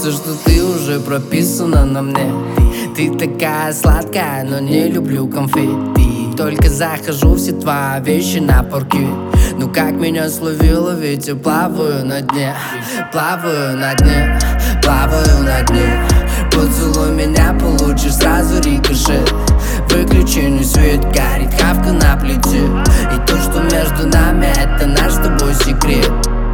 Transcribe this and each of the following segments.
кажется, что ты уже прописана на мне. Ты такая сладкая, но не люблю конфетти. Только захожу, все твои вещи на паркет. Ну как меня словила, ведь я плаваю на дне. Плаваю на дне, плаваю на дне. Поцелуй меня, получишь сразу рикошет. Выключенный свет, горит хавка на плите. И то, что между нами, это наш с тобой секрет.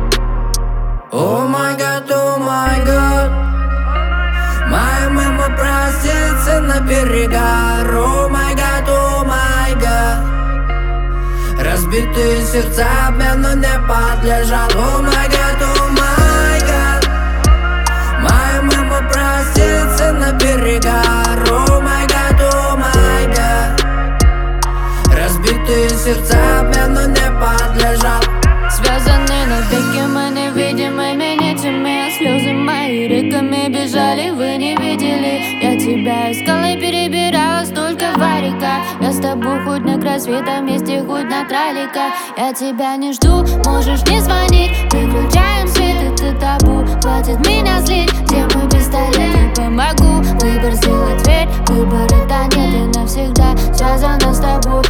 О май гад, о май гад. Моя мама простится на берегах. О май гад, о май гад. Разбитые сердца обмену не подлежат. О май гад, о май гад. Моя мама простится на берегах. О май гад, о май гад. Разбитые сердца обмену не подлежат. Связаны навеки мы невидимыми нитями. Слезы мои реками бежали, вы не видели. Я тебя искала и перебирала столько варика. Я с тобой хоть на край света, вместе хоть на кралика. Я тебя не жду, можешь не звонить. Выключаем свет, это табу. Хватит меня злить, где мой пистолет? Не помогу, выбор сделать дверь. Выбор это нет и навсегда связано с тобой.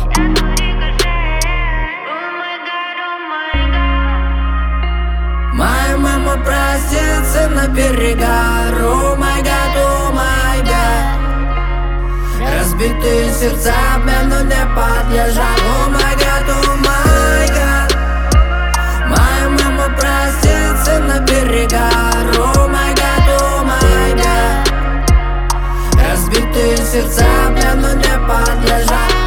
Моя мама простится на берегах. О май гад, о май гад. Разбитые сердца обмену не подлежат. О май гад, о май гад. Моя мама простится на берегах. О май гад, о май гад. Разбитые сердца обмену не подлежат.